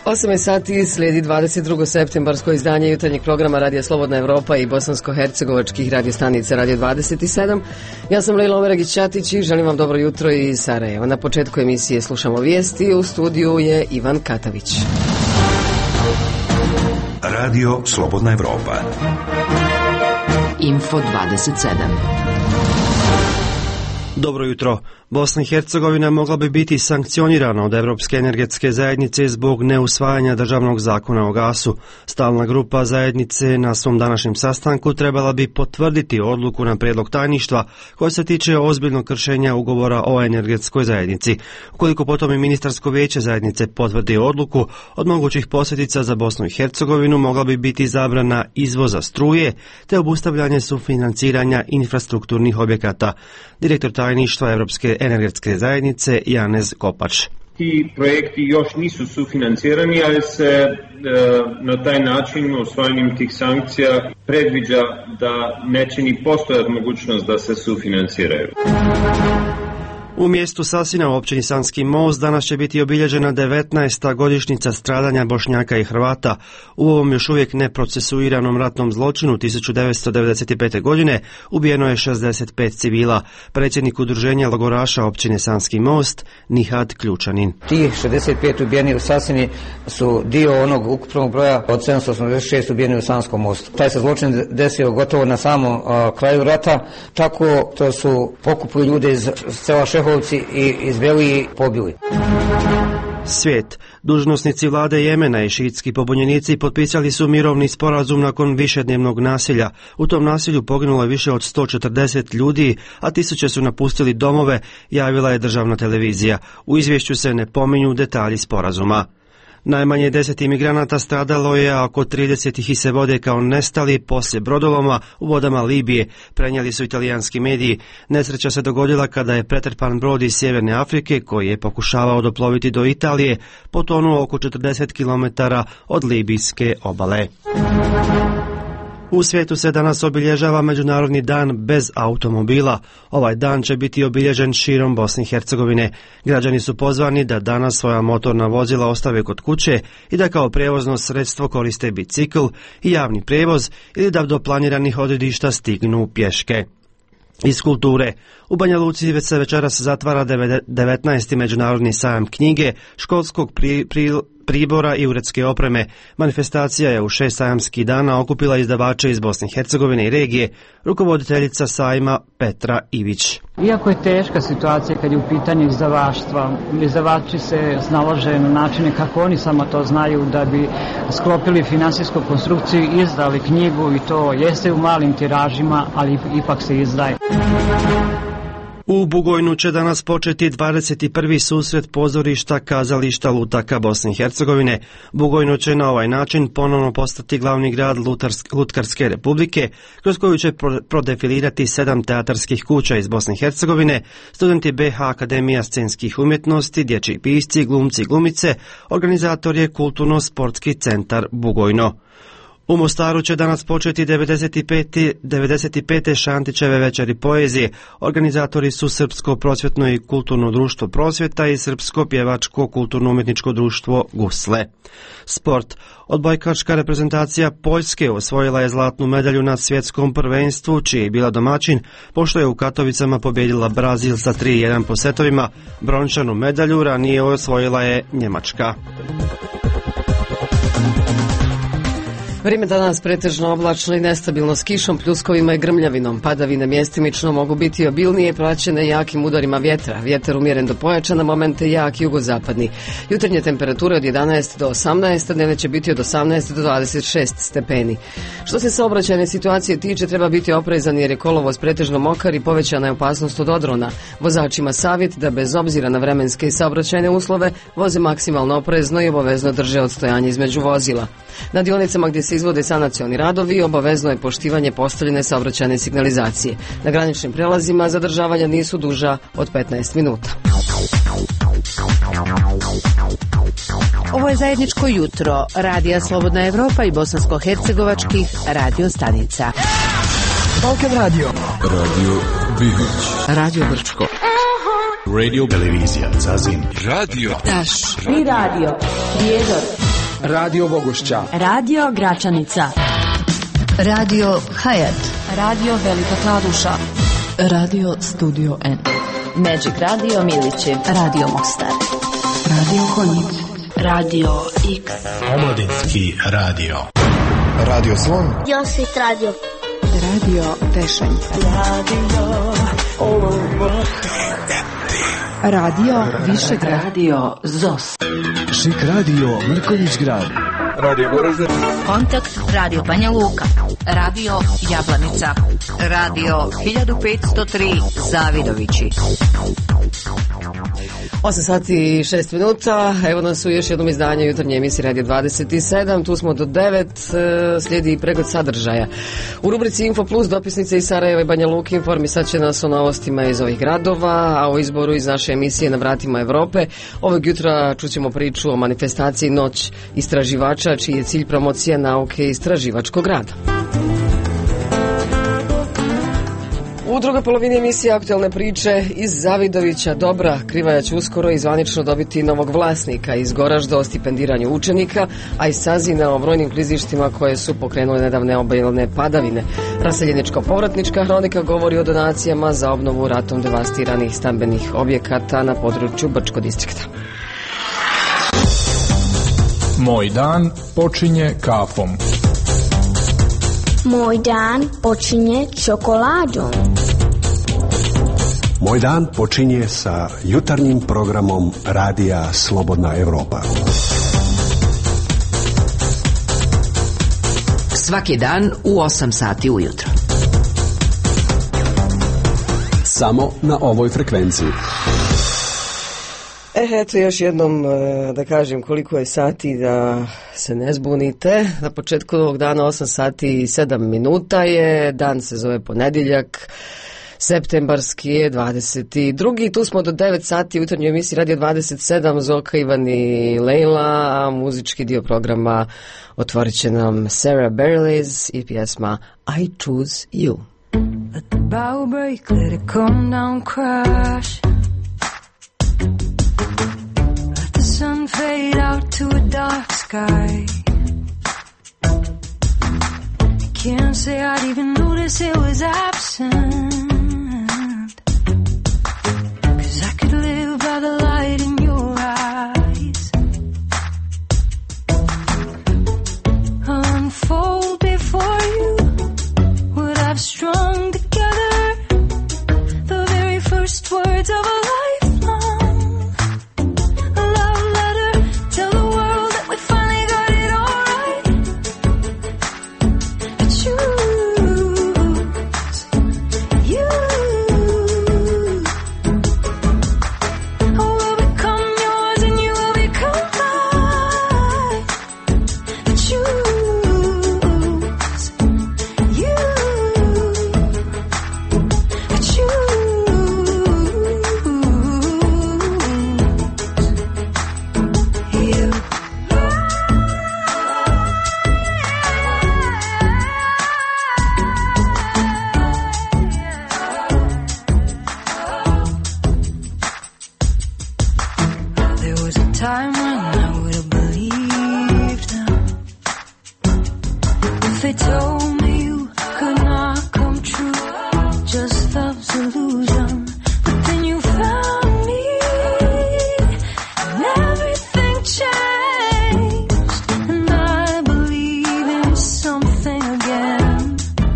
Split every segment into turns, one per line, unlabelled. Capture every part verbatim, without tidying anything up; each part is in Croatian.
osam je sati, slijedi dvadeset drugo septembarsko izdanje jutarnjeg programa Radija Slobodna Evropa i bosansko-hercegovačkih radiostanica Radio dvadeset sedam. Ja sam Lejla Omeragić-Ćatić i želim vam dobro jutro iz Sarajeva. Na početku emisije slušamo vijesti, u studiju je Ivan Katavić.
Radio Slobodna Evropa.
Info dvadeset sedam.
Dobro jutro. Bosna i Hercegovina mogla bi biti sankcionirana od Evropske energetske zajednice zbog neusvajanja državnog zakona o gasu. Stalna grupa zajednice na svom današnjem sastanku trebala bi potvrditi odluku na prijedlog tajništva koja se tiče ozbiljnog kršenja ugovora o energetskoj zajednici. Ukoliko potom i ministarsko vijeće zajednice potvrdi odluku, od mogućih posljedica za Bosnu i Hercegovinu mogla bi biti zabrana izvoza struje te obustavljanje sufinanciranja infrastrukturnih objekata. Direktor tajništva Evropske energetske zajednice Janez Kopač.
Ti projekti još nisu sufinancirani, ali se e, na taj način usvajanjem tih sankcija predviđa da neće ni postojati mogućnost da se sufinanciraju.
U mjestu Sasina u općini Sanski Most danas će biti obilježena devetnaesta godišnjica stradanja Bošnjaka i Hrvata. U ovom još uvijek neprocesuiranom ratnom zločinu tisuću devetsto devedeset pete. godine ubijeno je šezdeset pet civila. Predsjednik udruženja logoraša općine Sanski Most, Nihad Ključanin.
Tih šezdeset pet ubijeni u Sasini su dio onog ukupnog broja od sedamsto osamdeset šest ubijeni u Sanskom Mostu. Taj se zločin desio gotovo na samom a, kraju rata, tako to su pokupili ljude iz sela Šeho i izveli i pobili.
Svijet. Dužnosnici vlade Jemena i šiitski pobunjenici potpisali su mirovni sporazum nakon višednevnog nasilja. U tom nasilju poginulo je više od sto četrdeset ljudi, a tisuće su napustili domove, javila je državna televizija. U izvješću se ne pominju detalji sporazuma. Najmanje deset imigranata stradalo je, a oko trideset ih se vode kao nestali poslije brodoloma u vodama Libije, prenijeli su italijanski mediji. Nesreća se dogodila kada je pretrpan brod iz Sjeverne Afrike koji je pokušavao doploviti do Italije, potonuo oko četrdeset kilometara od libijske obale. U svijetu se danas obilježava Međunarodni dan bez automobila. Ovaj dan će biti obilježen širom Bosne i Hercegovine. Građani su pozvani da danas svoja motorna vozila ostave kod kuće i da kao prijevozno sredstvo koriste bicikl i javni prijevoz ili da do planiranih odredišta stignu pješke. Iz kulture. U Banja Luci već se večeras zatvara devetnaesti Međunarodni sajam knjige, školskog pri, pri, pribora i uredske opreme. Manifestacija je u šest sajamskih dana okupila izdavače iz Bosne i Hercegovine i regije, rukovoditeljica sajma Petra Ivić.
Iako je teška situacija kad je u pitanju izdavaštva, izdavači se snalaže na načine kako oni samo to znaju da bi sklopili finansijsku konstrukciju i izdali knjigu, i to jeste u malim tiražima, ali ipak se izdaje.
U Bugojnu će danas početi dvadeset prvi susret pozorišta kazališta lutaka Bosne i Hercegovine. Bugojno će na ovaj način ponovno postati glavni grad Lutkarske republike, kroz koju će prodefilirati sedam teatarskih kuća iz Bosne i Hercegovine, studenti B H Akademija scenskih umjetnosti, dječji pisci, glumci i glumice. Organizator je Kulturno-sportski centar Bugojno. U Mostaru će danas početi devedeset pete Šantićeve večeri poezije. Organizatori su Srpsko prosvjetno i kulturno društvo Prosvjeta i Srpsko pjevačko kulturno-umjetničko društvo Gusle. Sport. Odbojkaška reprezentacija Poljske osvojila je zlatnu medalju na svjetskom prvenstvu, čiji je bila domaćin, pošto je u Katovicama pobjedila Brazil sa tri jedan po setovima. Brončanu medalju ranije osvojila je Njemačka.
Vrijeme danas pretežno oblačno i nestabilno s kišom, pljuskovima i grmljavinom. Padavine mjestimično mogu biti obilnije, praćene jakim udarima vjetra. Vjetar umjeren do pojačan, na momente jak jugozapadni. Jutarnje temperature od jedanaest do osamnaest, dnevne će biti od osamnaest do dvadeset šest stepeni. Što se saobraćajne situacije tiče, treba biti oprezan jer je kolovoz pretežno mokar i povećana je opasnost od odrona. Vozačima savjet da bez obzira na vremenske i saobraćajne uslove voze maksimalno oprezno i obavezno drže odstojanje između vozila. Na dionicama gdje se izvode sanacioni radovi obavezno je poštivanje postavljene saobraćajne signalizacije. Na graničnim prelazima zadržavanja nisu duža od petnaest minuta.
Ovo je zajedničko jutro Radija Slobodna Evropa i bosansko-hercegovačkih radio stanica.
Balkan Radio.
Radio Bihoć.
Radio Brčko.
Radio Televizija Zazin. Radio
Taš. I Radio Prijedor.
Radio Vogošća.
Radio Gračanica.
Radio Hayat.
Radio Velika Kladuša.
Radio Studio N.
Magic Radio Milići.
Radio Mostar. Radio Konjic.
Radio X.
Omladinski radio.
Radio Slon.
Josit Radio.
Radio Tešanj.
Radio
Radio Višegrad.
Radio Zos.
Šik Radio Mrkonjić Grad.
Radio Goražde.
Kontakt Radio Banja Luka. Radio Jablanica. Radio hiljadu petsto tri Zavidovići.
osam sati i šest minuta, evo nas u još jednom izdanju jutarnje emisije Radio dvadeset sedam, tu smo do devet, slijedi i pregled sadržaja. U rubrici Info Plus dopisnice iz Sarajeva i Banja Luke informisat će nas o novostima iz ovih gradova, a o izboru iz naše emisije Na vratima Evrope. Ovog jutra čućemo priču o manifestaciji Noć istraživača, čiji je cilj promocija nauke i istraživačkog rada. U drugoj polovini emisije aktualne priče iz Zavidovića. Dobra, Krivaja će uskoro i zvanično dobiti novog vlasnika, iz Goražda o stipendiranju učenika, a iz Sazina o brojnim klizištima koje su pokrenule nedavne obilne padavine. Raseljeničko-povratnička hronika govori o donacijama za obnovu ratom devastiranih stambenih objekata na području Brčko distrikta.
Moj dan počinje kafom.
Moj dan počinje čokoladom.
Moj dan počinje sa jutarnjim programom Radija Slobodna Evropa.
Svaki dan u osam sati ujutro.
Samo na ovoj frekvenciji.
E, eto još jednom da kažem koliko je sati da se ne zbunite. Na početku ovog dana osam sati i sedam minuta je, dan se zove ponedjeljak, septembarski je dvadeset drugi. Tu smo do devet sati u jutarnjoj emisiji Radio dvadeset sedam, Zoka, Ivan i Lejla, a muzički dio programa otvorit će nam Sarah Bareilles i pjesma I Choose You.
Let the bow break, let it come down, crash. Let the sun fade out to a dark sky. Can't say I'd even notice it was absent. Cause I could live by the light in your eyes. I'll unfold before you what I've strung together, the very first words of a lifelong, a love letter, tell the world that we finally got it all right. I choose you. I will become yours and you will become mine. I choose you. I choose you. There was a time when I would have believed them if they told me you could not come true. Just love's illusion. But then you found me and everything changed, and I believe in something again.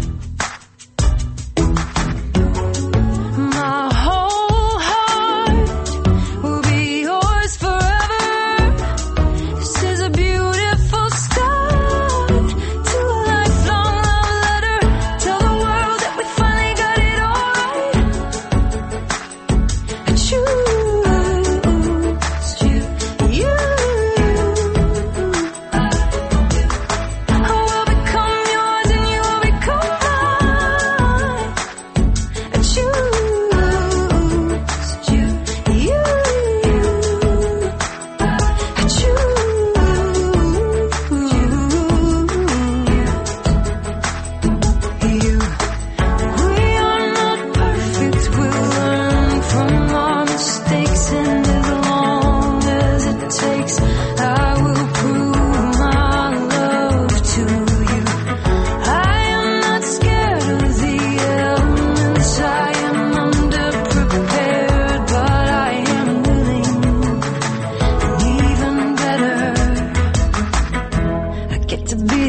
My whole heart will be yours forever. This is a beautiful start to a lifelong love letter. Tell the world that we finally got it all right.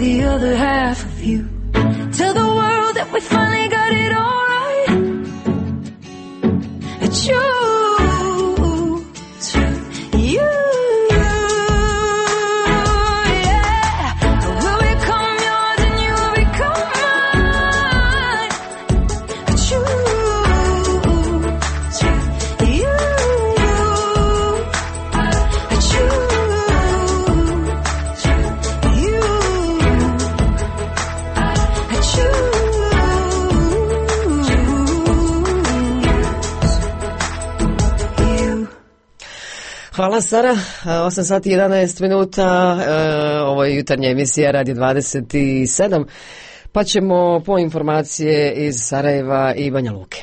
the other half of you. Tell the world that we finally got it all right. Choose you.
Hvala Sara, osam sati i jedanaest minuta, ovo je jutarnja emisija Radio dvadeset sedam, pa ćemo po informacije iz Sarajeva i Banja Luke.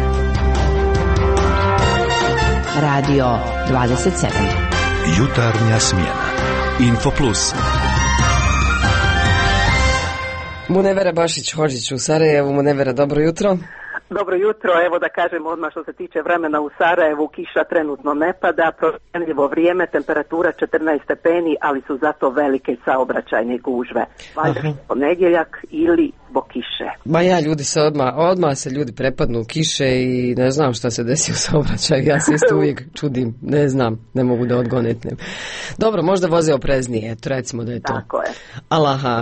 Radio dvadeset sedam.
Jutarnja smjena. Info Plus.
Munevera Bašić-Hodžić u Sarajevu. Munevera, dobro jutro.
Dobro jutro, evo da kažem odmah što se tiče vremena u Sarajevu, kiša trenutno ne pada, promjenljivo vrijeme, temperatura četrnaest stepeni, ali su zato velike saobraćajne gužve. Valjda ponedjeljak ili zbog kiše.
Ma ja, ljudi se odmah, odmah se ljudi prepadnu u kiše i ne znam šta se desi u saobraćaju, ja se isto uvijek čudim, ne znam, ne mogu da odgonetnem. Dobro, možda voze opreznije, eto recimo da je to.
Tako je.
Alaha.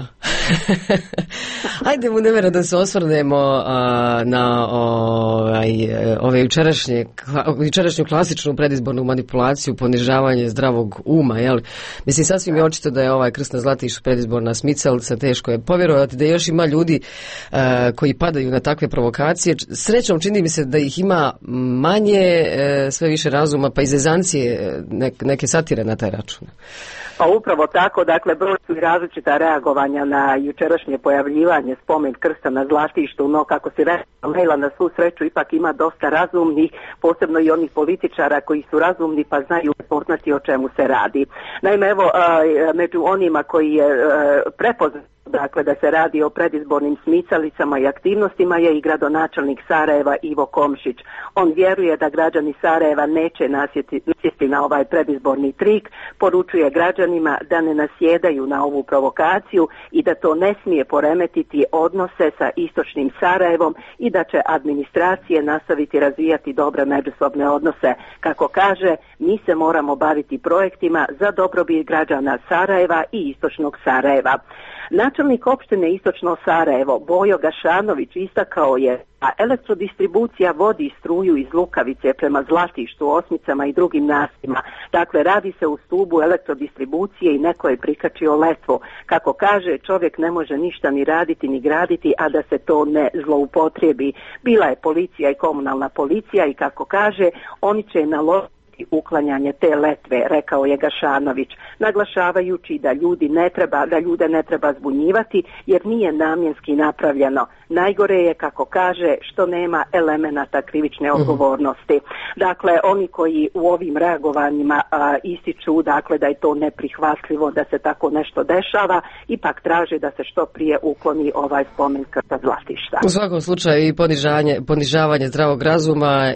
Ajde, Munevera, da se osvrnemo a, na ovaj, ove jučerašnje, jučerašnju klasičnu predizbornu manipulaciju, ponižavanje zdravog uma, jel? Mislim, sasvim je očito da je ovaj Krst na Zlatištu predizborna smicalica, teško je povjerovati da još ima ljudi uh, koji padaju na takve provokacije. Srećom, čini mi se da ih ima manje, uh, sve više razuma, pa i zezancije, nek, neke satire na taj račun.
Pa upravo tako, dakle, broj su i različita reagovanja na jučerašnje pojavljivanje spomen Krsta na Zlatištu, no kako si rekla, Lejla, na svu sreću ipak ima dosta razumnih, posebno i onih političara koji su razumni pa znaju poznati o čemu se radi. Naime, evo, među onima koji je prepoznat, dakle, da se radi o predizbornim smicalicama i aktivnostima je i gradonačelnik Sarajeva Ivo Komšić. On vjeruje da građani Sarajeva neće nasjeti, nasjesti na ovaj predizborni trik, poručuje građanima da ne nasjedaju na ovu provokaciju i da to ne smije poremetiti odnose sa istočnim Sarajevom i da će administracije nastaviti razvijati dobre međusobne odnose. Kako kaže, mi se moramo baviti projektima za dobrobit građana Sarajeva i istočnog Sarajeva. Načelnik opštine Istočno Sarajevo Bojo Gašanović istakao je a elektrodistribucija vodi struju iz Lukavice prema Zlatištu, Osmicama i drugim naseljima. Dakle, radi se u stubu elektrodistribucije i neko je prikačio letvu. Kako kaže, čovjek ne može ništa ni raditi ni graditi, a da se to ne zloupotrijebi. Bila je policija i komunalna policija i kako kaže, oni će naložiti uklanjanje te letve, rekao je Gašanović, naglašavajući da ljudi ne treba, da ljude ne treba zbunjivati jer nije namjenski napravljeno. Najgore je, kako kaže, što nema elemenata krivične odgovornosti. Dakle, oni koji u ovim reagovanjima a, ističu, dakle, da je to neprihvatljivo da se tako nešto dešava, ipak traže da se što prije ukloni ovaj spomen Krsta Zlatišta.
U svakom slučaju i ponižavanje, ponižavanje zdravog razuma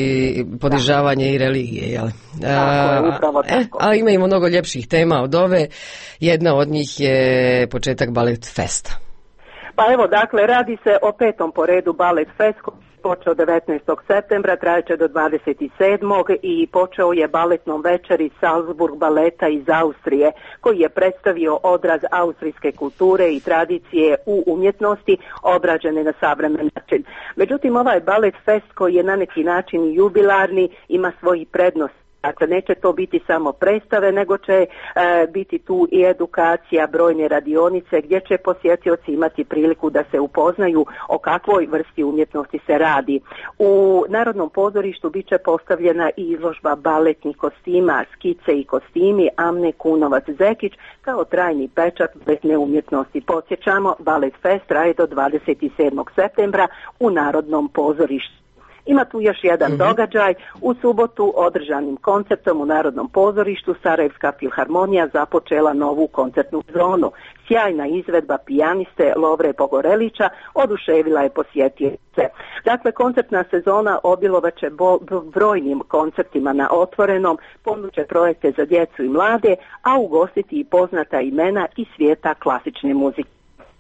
i ponižavanje i religije. Jel?
Tako je, upravo tako.
E, a ima i mnogo ljepših tema od ove. Jedna od njih je početak Balet Festa.
Pa evo, dakle, radi se o petom po redu Balet Fest koji je počeo devetnaestog septembra, trajeće do dvadeset sedmog i počeo je baletnom večeri Salzburg baleta iz Austrije, koji je predstavio odraz austrijske kulture i tradicije u umjetnosti obrađene na savremen način. Međutim, ovaj Balet Fest koji je na neki način jubilarni ima svoji prednosti. Dakle, neće to biti samo predstave, nego će e, biti tu i edukacija, brojne radionice gdje će posjetioci imati priliku da se upoznaju o kakvoj vrsti umjetnosti se radi. U Narodnom pozorištu bit će postavljena i izložba baletnih kostima, skice i kostimi Amne Kunovac-Zekić kao trajni pečat baletne umjetnosti. Podsjećamo, Balet Fest traje do dvadeset sedmog septembra u Narodnom pozorištu. Ima tu još jedan
Mm-hmm.
događaj. U subotu održanim koncertom u Narodnom pozorištu Sarajevska filharmonija započela novu koncertnu sezonu. Sjajna izvedba pijaniste Lovre Pogorelića oduševila je posjetioce. Dakle, koncertna sezona obilovaće bo- brojnim koncertima na otvorenom, ponuđe projekte za djecu i mlade, a ugostiti i poznata imena iz svijeta klasične muzike.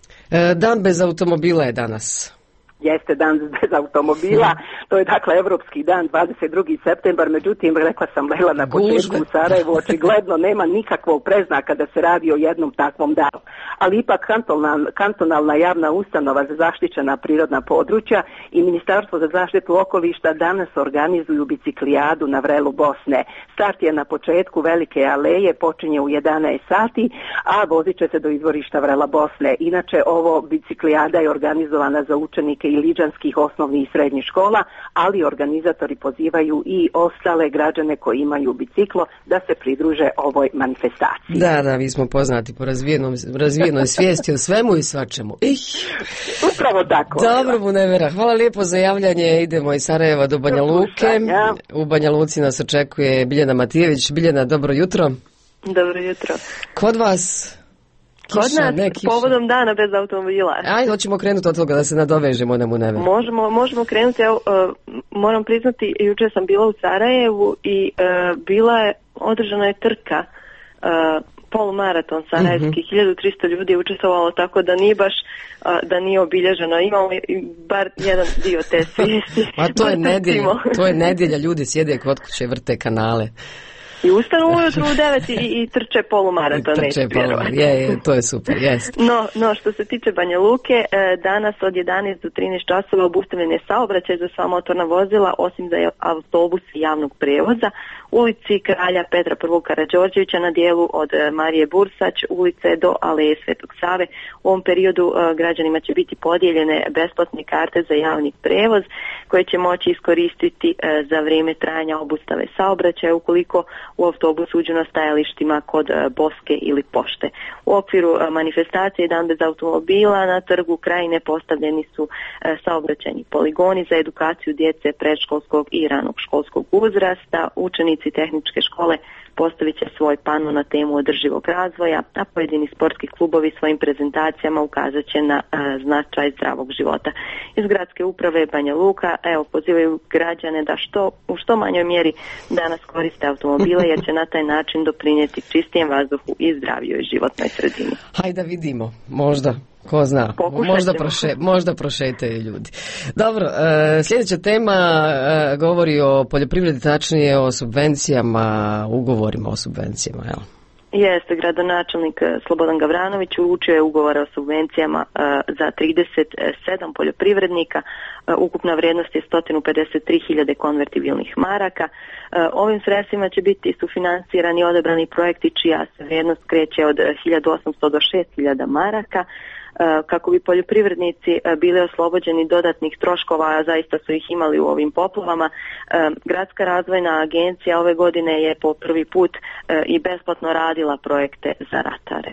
E, dan bez automobila je danas.
Jeste dan bez automobila, to je dakle Evropski dan, dvadeset drugi septembar, međutim, rekla sam Lela na početku u Sarajevu, očigledno nema nikakvog preznaka da se radi o jednom takvom danu. Ali ipak kantonalna, kantonalna javna ustanova za zaštićena prirodna područja i Ministarstvo za zaštitu okoliša danas organizuju biciklijadu na vrelu Bosne. Start je na početku Velike aleje, počinje u jedanaest sati, a vozit će se do izvorišta vrela Bosne. Inače, ovo biciklijada je organizovana za učenike i liđanskih osnovnih i srednjih škola, ali organizatori pozivaju i ostale građane koji imaju biciklo da se pridruže ovoj manifestaciji.
Da, da, mi smo poznati po razvijenom, razvijenoj svijesti o svemu i svačemu. Ih.
Upravo tako.
Dobro, Munevera, hvala lijepo za javljanje. Idemo iz Sarajeva do Banja Luke. U Banja Luci nas očekuje Biljana Matijević. Biljana, dobro jutro.
Dobro jutro.
Kod vas...
Kod nas, ne, povodom dana bez automobila.
Ajde, hoćemo krenuti od toga da se nadovežemo na Munever.
Možemo, možemo krenuti, evo, uh, moram priznati, jučer sam bila u Sarajevu i uh, bila je, održana je trka, uh, polumaraton sarajevski, mm-hmm. hiljadu tristo ljudi je učestvovalo, tako da nije baš, uh, da nije obilježeno. Imamo bar jedan dio te svijesti.
A to je nedjelja, to je nedjelja, ljudi sjede kod kuće, vrte kanale.
I ustanu ujutru u devet i, i trče polumaraton.
I trče polumaraton, je, je, to je super, jest.
No, no, što se tiče Banja Luke, danas od jedanaest do trinaest časova obustavljen je saobraćaj za sva motorna vozila, osim za autobus javnog prijevoza. Ulici Kralja Petra prvog Karađorđevića na dijelu od Marije Bursać, ulice do Aleje Svetog Save. U ovom periodu građanima će biti podijeljene besplatne karte za javni prijevoz koje će moći iskoristiti za vrijeme trajanja obustave saobraćaja ukoliko u autobus uđu na stajalištima kod Boske ili Pošte. U okviru manifestacije Dan bez automobila na trgu Krajine postavljeni su saobraćajni poligoni za edukaciju djece predškolskog i ranog školskog uzrasta. Učenici tehničke škole postavit će svoj pano na temu održivog razvoja, a pojedini sportski klubovi svojim prezentacijama ukazat će na a, značaj zdravog života. Iz gradske uprave Banja Luka, evo, pozivaju građane da što, u što manjoj mjeri danas koriste automobile, jer će na taj način doprinijeti čistijem vazduhu i zdravijoj životnoj sredini.
Hajde da vidimo, možda. Ko zna, možda, proše, možda prošetaju ljudi. Dobro, e, sljedeća tema e, govori o poljoprivredi, tačnije o subvencijama, ugovorima o subvencijama, jel?
Jeste, gradonačelnik Slobodan Gavranović uručio je ugovore o subvencijama uh, za trideset sedam poljoprivrednika. Uh, ukupna vrijednost je sto pedeset tri hiljade konvertibilnih maraka. Uh, ovim sredstvima će biti sufinancirani odabrani projekti čija se vrijednost kreće od hiljadu osamsto do šest hiljada maraka. Kako bi poljoprivrednici bili oslobođeni dodatnih troškova, a zaista su ih imali u ovim poplavama, Gradska razvojna agencija ove godine je po prvi put i besplatno radila projekte za ratare.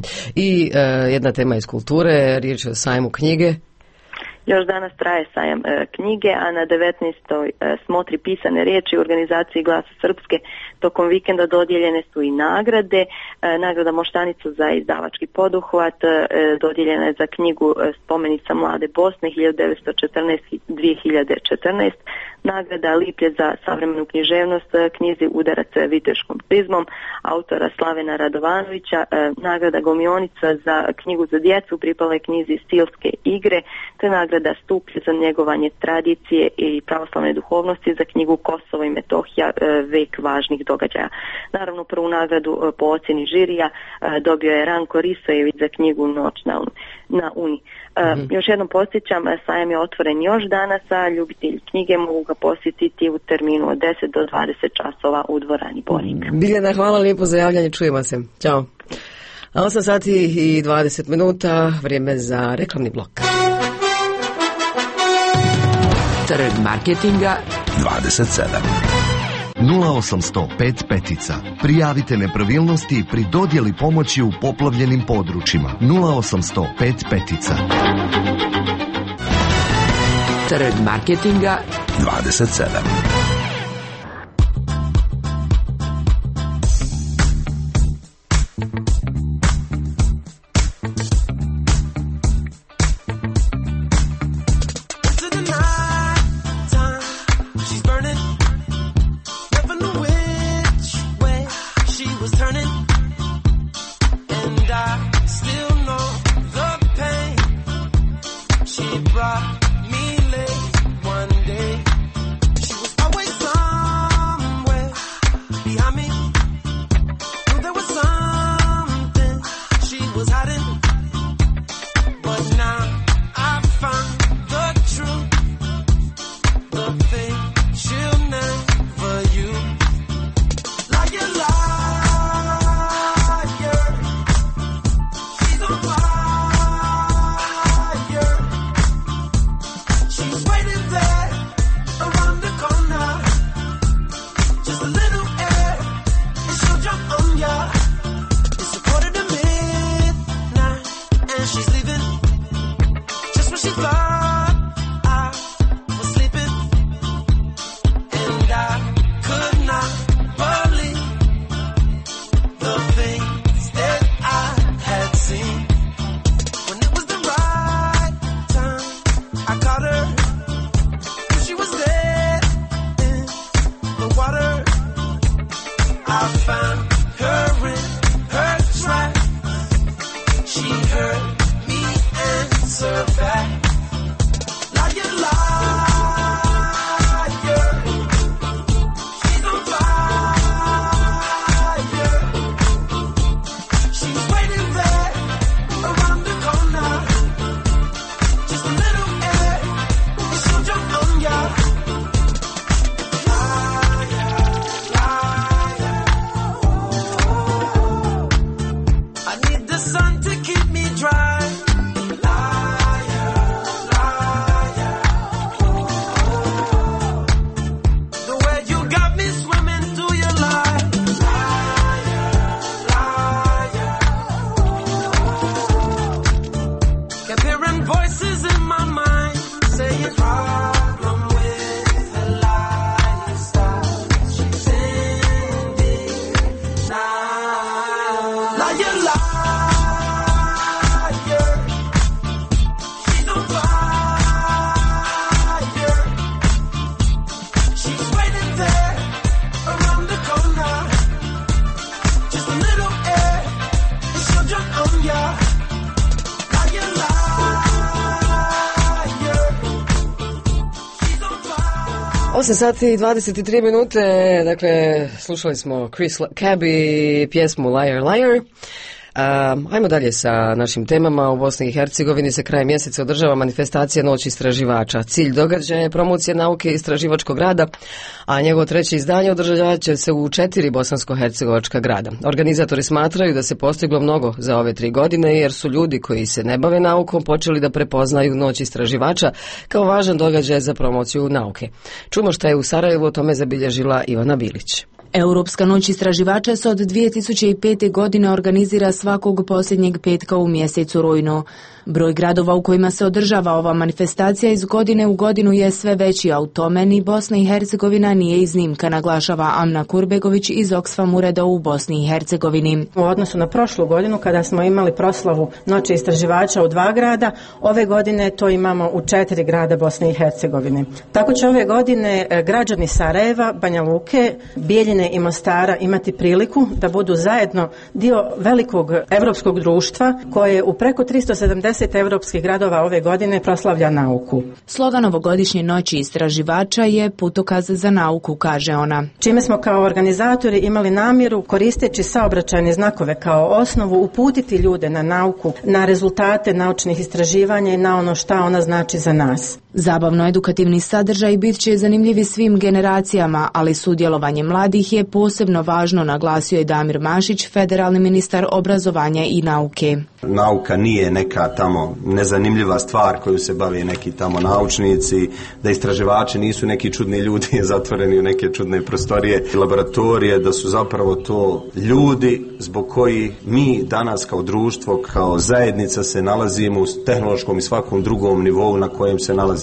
I uh, jedna tema iz kulture, riječ je o sajmu knjige.
Još danas traje sajam e, knjige, a na devetnaestoj E, smotri pisane riječi u organizaciji Glasa Srpske tokom vikenda dodijeljene su i nagrade. E, nagrada Moštanica za izdavački poduhvat e, dodijeljena je za knjigu e, Spomenica mlade Bosne hiljadu devetsto četrnaeste do dvije hiljade četrnaeste. Nagrada Liplje za savremenu književnost knjizi Udarac viteškom prizmom autora Slavena Radovanovića. E, nagrada Gomionica za knjigu za djecu pripala je knjizi Stilske igre, te nagrada Stuplje za njegovanje tradicije i pravoslavne duhovnosti za knjigu Kosovo i Metohija, vek važnih događaja. Naravno, prvu nagradu po ocjeni žirija dobio je Ranko Risojević za knjigu Noć na, na Uni. Mm-hmm. Još jednom podsjećam, sajam je otvoren još danas, a ljubitelji knjige mogu ga posjetiti u terminu od deset do dvadeset časova u dvorani Borik.
Biljana, hvala lijepo za javljanje, čujemo se. Ćao. A osam sati i dvadeset minuta, vrijeme za reklamni blok.
Trg marketinga
dvadeset sedam.
nula osamsto pet petica. Prijavite nepravilnosti pri dodjeli pomoći u poplavljenim područjima. nula osamsto pet petica.
Trg marketinga
dvadeset sedam.
osam sati i dvadeset tri minute, dakle, slušali smo Chris Cab i pjesmu Liar Liar. Um, ajmo dalje sa našim temama. U Bosni i Hercegovini se krajem mjeseca održava manifestacija Noć istraživača. Cilj događaja je promocija nauke i istraživačkog rada, a njegovo treće izdanje održavat će se u četiri bosansko-hercegovačka grada. Organizatori smatraju da se postiglo mnogo za ove tri godine, jer su ljudi koji se ne bave naukom počeli da prepoznaju Noć istraživača kao važan događaj za promociju nauke. Čujmo šta je u Sarajevu o tome zabilježila Ivana Bilić.
Europska noć istraživača se od dvije tisuće pete. godine organizira svakog posljednjeg petka u mjesecu rujnu. Broj gradova u kojima se održava ova manifestacija iz godine u godinu je sve veći, a u tome ni Bosna i Hercegovina nije iznimka, naglašava Amna Kurbegović iz Oxfam ureda u Bosni i Hercegovini.
U odnosu na prošlu godinu, kada smo imali proslavu Noći istraživača u dva grada, ove godine to imamo u četiri grada Bosne i Hercegovine. Tako će ove godine građani Sarajeva, Banja Luke, Bijeljine i Mostara imati priliku da budu zajedno dio velikog evropskog društva koje u preko tristo sedamdeset evropskih gradova ove godine proslavlja nauku.
Slogan ovogodišnje Noći istraživača je putokaz za nauku, kaže ona.
Čime smo kao organizatori imali namjeru, koristeći saobraćajne znakove kao osnovu, uputiti ljude na nauku, na rezultate naučnih istraživanja i na ono šta ona znači za nas.
Zabavno-edukativni sadržaj bit će zanimljivi svim generacijama, ali sudjelovanje mladih je posebno važno, naglasio je Damir Mašić, federalni ministar obrazovanja i nauke.
Nauka nije neka tamo nezanimljiva stvar koju se bave neki tamo naučnici, da istraživači nisu neki čudni ljudi zatvoreni u neke čudne prostorije i laboratorije, da su zapravo to ljudi zbog koji mi danas kao društvo, kao zajednica se nalazimo u tehnološkom i svakom drugom nivou na kojem se nalazi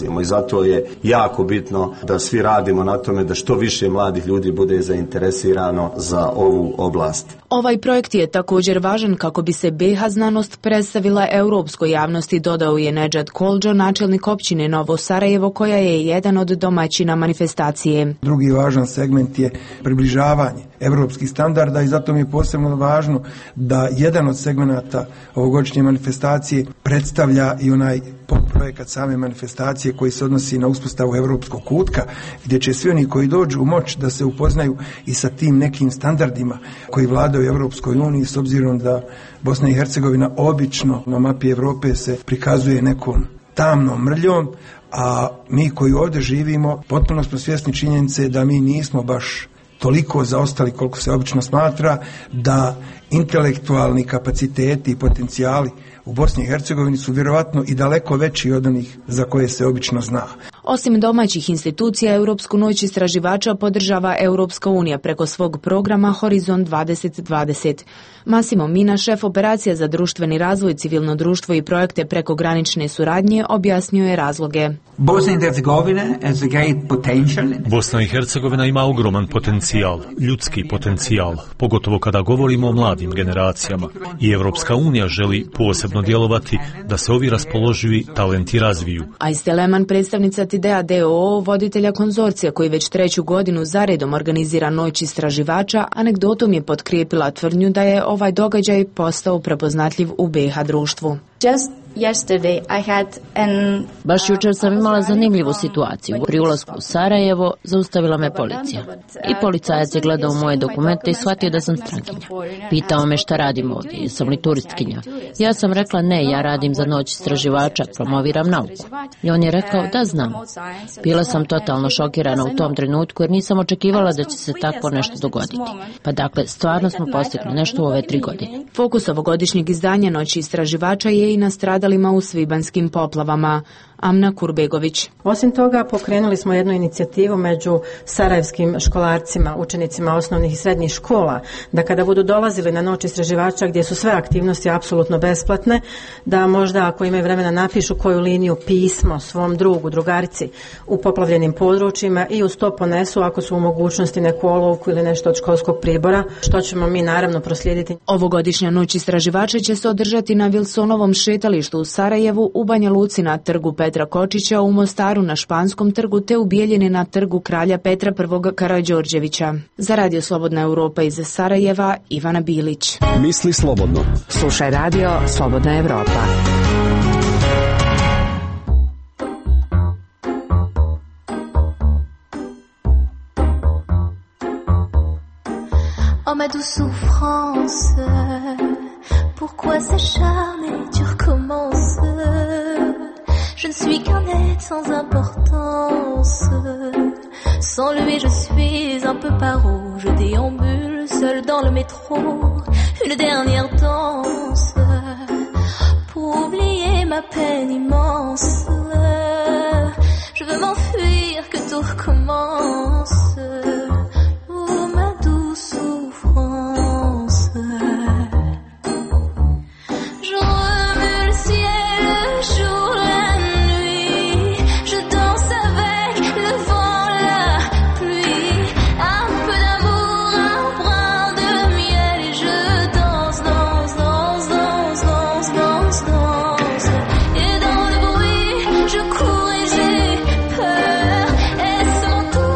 dolazimo i zato je jako bitno da svi radimo na tome da što više mladih ljudi bude zainteresirano za ovu oblast.
Ovaj projekt je također važan kako bi se B iH znanost predstavila europskoj javnosti, dodao je Nedžad Kolđo, načelnik općine Novo Sarajevo, koja je jedan od domaćina manifestacije.
Drugi važan segment je približavanje europskih standarda i zato mi je posebno važno da jedan od segmenata ovogodišnje manifestacije predstavlja i onaj projekat same manifestacije koji se odnosi na uspostavu europskog kutka, gdje će svi oni koji dođu moći da se upoznaju i sa tim nekim standardima koji vladaju u Europskoj uniji, s obzirom da Bosna i Hercegovina obično na mapi Europe se prikazuje nekom tamnom mrljom, a mi koji ovdje živimo potpuno smo svjesni činjenice da mi nismo baš toliko zaostali koliko se obično smatra, da intelektualni kapaciteti i potencijali u Bosni i Hercegovini su vjerovatno i daleko veći od onih za koje se obično zna.
Osim domaćih institucija, Europsku noć istraživača podržava Europska unija preko svog programa Horizont dvadeset dvadeset. Massimo Mina, šef operacija za društveni razvoj, civilno društvo i projekte prekogranične suradnje, objasnio je razloge.
Bosna
i Hercegovina ima ogroman potencijal, ljudski potencijal, pogotovo kada govorimo o mladim generacijama. I Europska unija želi posebno djelovati da se ovi raspoloživi talenti razviju.
Ajste Leman, predstavnica Tidea D O O, voditelja konzorcija koji već treću godinu zaredom organizira noć istraživača, anegdotom je potkrijepila tvrdnju da je ovaj događaj postao prepoznatljiv u B iH društvu.
Just yesterday I had an...
Baš jučer sam imala zanimljivu situaciju. Pri ulasku u Sarajevo zaustavila me policija. I policajac je gledao moje dokumente i shvatio da sam strankinja. Pitao me šta radim ovdje, jesam li turistkinja. Ja sam rekla ne, ja radim za noć istraživača, promoviram nauku. I on je rekao da znam. Bila sam totalno šokirana u tom trenutku jer nisam očekivala da će se tako nešto dogoditi. Pa dakle, stvarno smo postigli nešto u ove tri godine.
Fokus ovogodišnjeg izdanja Noći istraživača je i na stradalima u svibanjskim poplavama. Amna Kurbegović.
Osim toga, pokrenuli smo jednu inicijativu među sarajevskim školarcima, učenicima osnovnih i srednjih škola, da kada budu dolazili na Noć istraživača gdje su sve aktivnosti apsolutno besplatne, da možda ako imaju vremena napišu koju liniju pismo svom drugu, drugarici u poplavljenim područjima i uz to ponesu ako su u mogućnosti neku olovku ili nešto od školskog pribora, što ćemo mi naravno proslijediti.
Ovogodišnja Noć istraživača će se održati na Vilsonovom šetalištu u Sarajevu, u Banja Luci na trgu Petra Kočića, u Mostaru na Španskom trgu te u Bijeljini na trgu kralja Petra I. Karađorđevića. Za Radio Slobodna Europa iz Sarajeva, Ivana Bilić.
Misli slobodno.
Slušaj Radio Slobodna Europa.
Oh ma douce souffrance, pourquoi s'acharner, tu recommences. Je ne suis qu'un être sans importance. Sans lui je suis un peu paro. Je déambule seul dans le métro. Une dernière danse pour oublier ma peine immense. Je veux m'enfuir, que tout recommence. Oh ma douce souffrance. Je remue le ciel, le jour, la nuit. Je danse avec le vent, la pluie. Un peu d'amour, un brin de miel. Et je danse, danse, danse, danse, danse, danse, danse. Et dans le bruit, je cours et j'ai peur. Est-ce mon tour?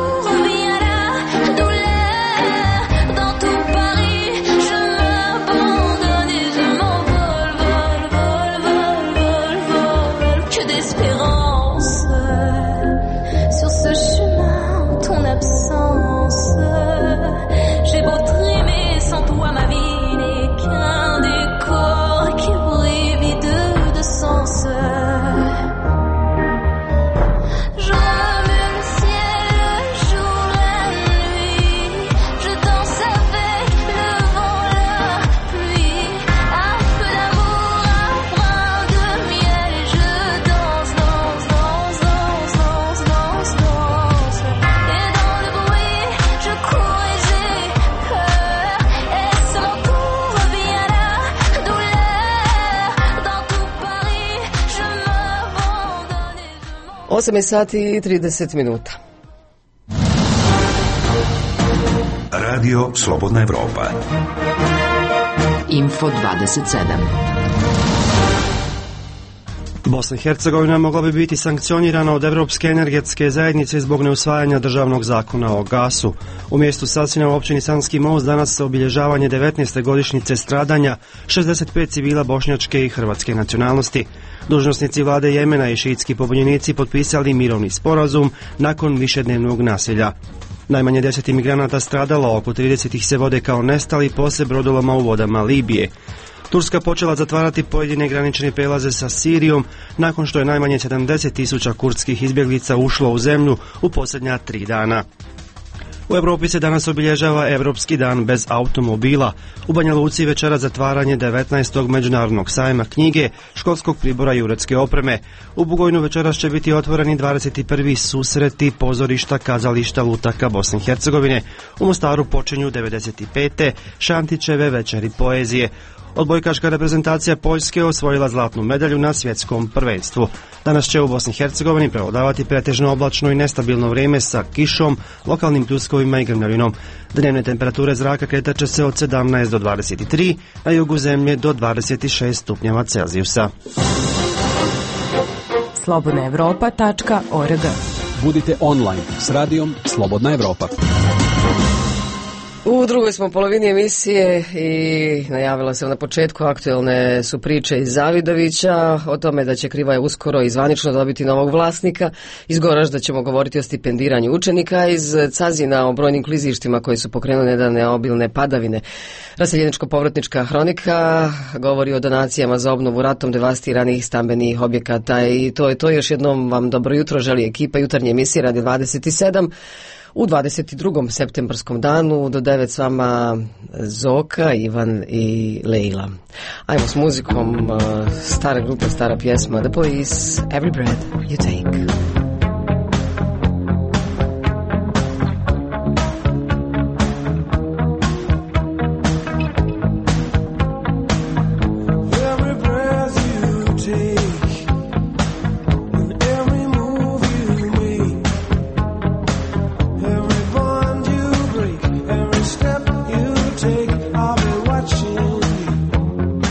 osam sati i trideset minuta.
Radio Slobodna Evropa.
Info dvadeset sedam.
Bosna i Hercegovina mogla bi biti sankcionirana od Evropske energetske zajednice zbog neusvajanja državnog zakona o gasu. U mjestu Sasina u općini Sanski most danas se obilježavanje devetnaeste godišnjice stradanja šezdeset pet civila bošnjačke i hrvatske nacionalnosti. Dužnosnici vlade Jemena i šiitski pobunjenici potpisali mirovni sporazum nakon višednevnog nasilja. Najmanje deset imigranata stradalo, oko trideset ih se vode kao nestali poslije brodoloma u vodama Libije. Turska počela zatvarati pojedine granične prelaze sa Sirijom nakon što je najmanje sedamdeset tisuća kurdskih izbjeglica ušlo u zemlju u posljednja tri dana. U Europi se danas obilježava Europski dan bez automobila. U Banja Luci večera zatvaranje devetnaestog međunarodnog sajma knjige, školskog pribora i uredske opreme. U Bugojnu večeras će biti otvoreni dvadeset prvi susreti pozorišta, kazališta, lutaka Bosne i Hercegovine. U Mostaru počinju devedeset pete Šantićeve večeri poezije. Odbojkaška reprezentacija Poljske osvojila zlatnu medalju na svjetskom prvenstvu. Danas će u Bosni i Hercegovini prevladavati pretežno oblačno i nestabilno vrijeme sa kišom, lokalnim pljuskovima i grmljavinom. Dnevne temperature zraka kretat će se od sedamnaest do dvadeset tri, na jugu zemlje do dvadeset šest stupnjeva Celzijusa.
slobodna evropa tačka org.
Budite online s radijom Slobodna Evropa.
U drugoj smo polovini emisije i najavila sam na početku, aktuelne su priče iz Zavidovića o tome da će Krivaja uskoro i zvanično dobiti novog vlasnika. Iz Goražda ćemo govoriti o stipendiranju učenika, iz Cazina o brojnim klizištima koje su pokrenule nedavne obilne padavine. Raseljeničko-povratnička hronika govori o donacijama za obnovu ratom devastiranih stambenih objekata i to je to. Još jednom vam dobro jutro želi ekipa jutarnje emisije Radio dvadeset sedam. U dvadeset drugom septembarskom danu do devet s vama Zoka, Ivan i Leila. Ajmo s muzikom, uh, stara grupa, stara pjesma The Police, Every Breath You Take.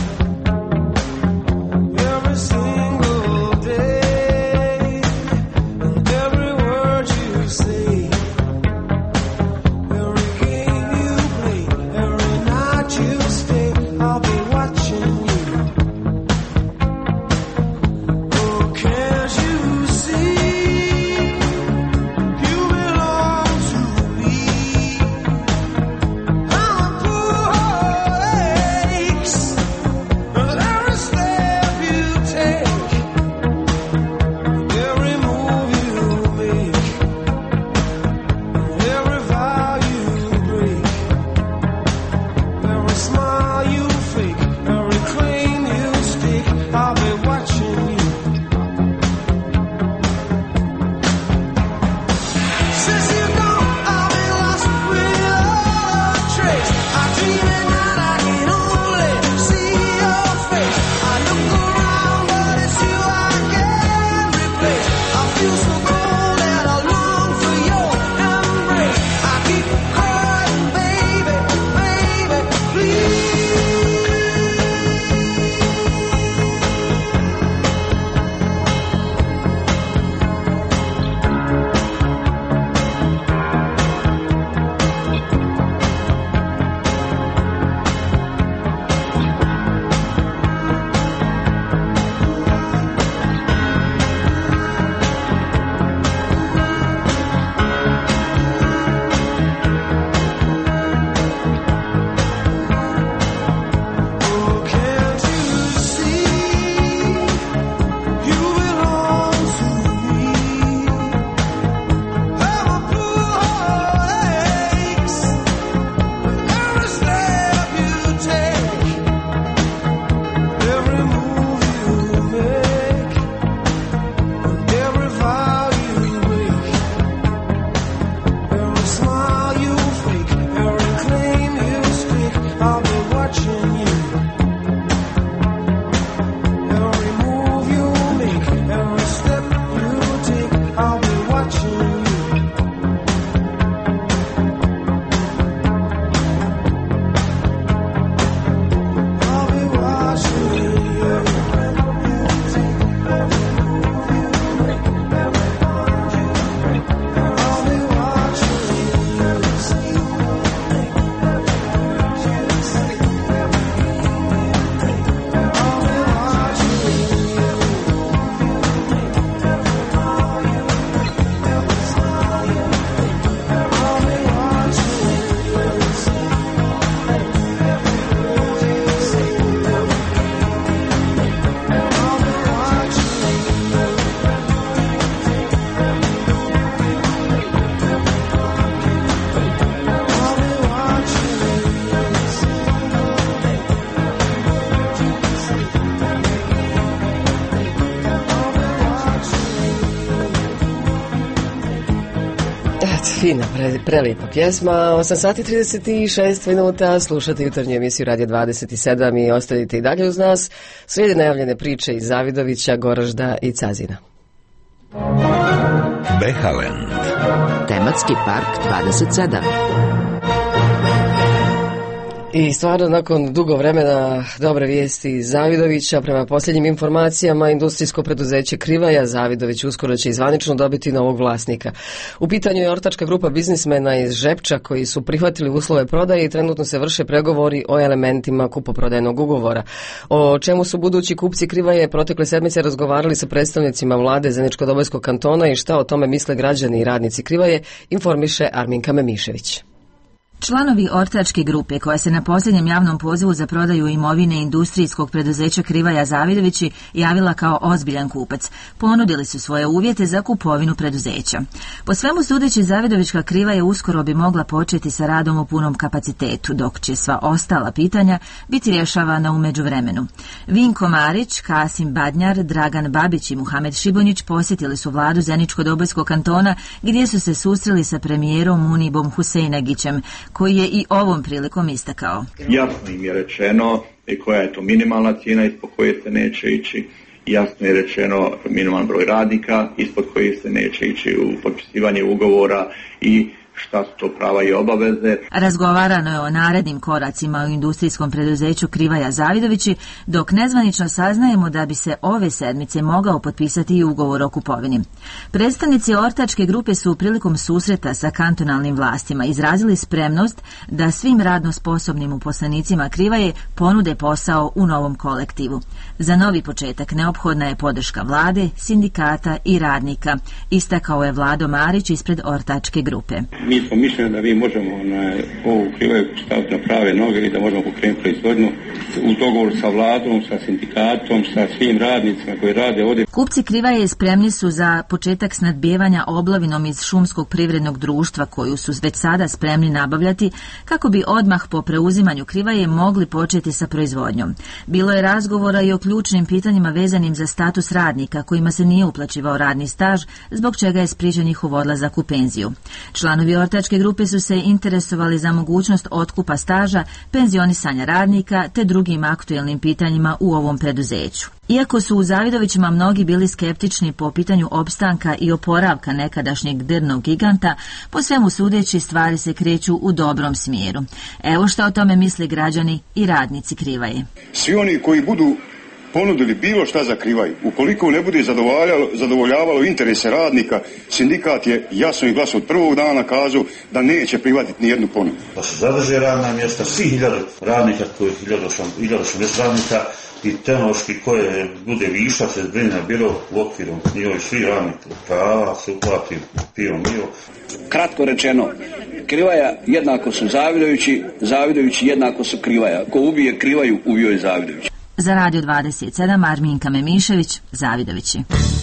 Every single day
Fina, pre, prelijepa pjesma. osam sati trideset šest minuta, slušate jutarnju emisiju Radio dvadeset sedam i ostanite i dalje uz nas. Slijede najavljene priče iz Zavidovića, Goražda i Cazina.
Behaland.
Tematski park dvadeset sedam.
I stvarno, nakon dugo vremena, dobre vijesti iz Zavidovića. Prema posljednjim informacijama, industrijsko preduzeće Krivaja Zavidović uskoro će zvanično dobiti novog vlasnika. U pitanju je ortačka grupa biznismena iz Žepča koji su prihvatili uslove prodaje i trenutno se vrše pregovori o elementima kupoprodajnog ugovora. O čemu su budući kupci Krivaje protekle sedmice razgovarali sa predstavnicima vlade Zeničko-Dobojskog kantona i šta o tome misle građani i radnici Krivaje, informiše Arminka Memišević.
Članovi ortačke grupe koja se na posljednjem javnom pozivu za prodaju imovine industrijskog preduzeća Krivaja Zavidovići javila kao ozbiljan kupac. Ponudili su svoje uvjete za kupovinu preduzeća. Po svemu sudeći, Zavidovićka Krivaja uskoro bi mogla početi sa radom u punom kapacitetu, dok će sva ostala pitanja biti rješavana u međuvremenu. Vinko Marić, Kasim Badnjar, Dragan Babić i Muhamed Šibonjić posjetili su vladu Zeničko-Dobojskog kantona gdje su se susreli sa premijerom Munibom Husejnagićem, koji je i ovom prilikom istakao.
Jasno im je rečeno koja je to minimalna cijena ispod koje se neće ići. Jasno je rečeno minimalan broj radnika ispod koje se neće ići u potpisivanje ugovora i šta su to prava i obaveze.
Razgovarano je o narednim koracima u industrijskom preduzeću Krivaja Zavidovići, dok nezvanično saznajemo da bi se ove sedmice mogao potpisati i ugovor o kupovini. Predstavnici ortačke grupe su prilikom susreta sa kantonalnim vlastima izrazili spremnost da svim radno sposobnim uposlenicima Krivaje ponude posao u novom kolektivu. Za novi početak neophodna je podrška vlade, sindikata i radnika, istakao je Vlado Marić ispred ortačke grupe.
Mi smo mišljeni da mi možemo na ovu Krivaju staviti na prave noge i da možemo pokrenuti proizvodnju u dogovoru sa vladom, sa sindikatom, sa svim radnicima koji rade ovdje.
Kupci Krivaje spremni su za početak snadbijevanja oblovinom iz šumskog privrednog društva koju su već sada spremni nabavljati kako bi odmah po preuzimanju Krivaje mogli početi sa proizvodnjom. Bilo je razgovora i o ključnim pitanjima vezanim za status radnika kojima se nije uplaćivao radni staž, zbog čega je spriječen njihov odlazak u penziju. Članovi ortačke grupe su se interesovali za mogućnost otkupa staža, penzionisanja radnika te drugim aktuelnim pitanjima u ovom preduzeću. Iako su u Zavidovićima mnogi bili skeptični po pitanju opstanka i oporavka nekadašnjeg drvnog giganta, po svemu sudeći stvari se kreću u dobrom smjeru. Evo šta o tome misle građani i radnici Krivaje.
Svi oni koji budu ponudili bilo šta za Krivaju, ukoliko ne bude zadovoljavalo, zadovoljavalo interese radnika, sindikat je jasno i glasno od prvog dana kazao da neće prihvatiti ni jednu ponudu.
Da se zadrže radna mjesta, svi hiljada radnika, koji hiljada osamdeset radnika i tehnološki koje bude višak se zbrine na biro u okviru njihovi svi radnika. Prava se uplati pivom mio.
Kratko rečeno, Krivaja jednako su Zavidovići, Zavidovići jednako su Krivaja. Ko ubije Krivaju, ubio je Zavidović.
Za Radio dvadeset sedam, Arminka Memišević, Zavidovići.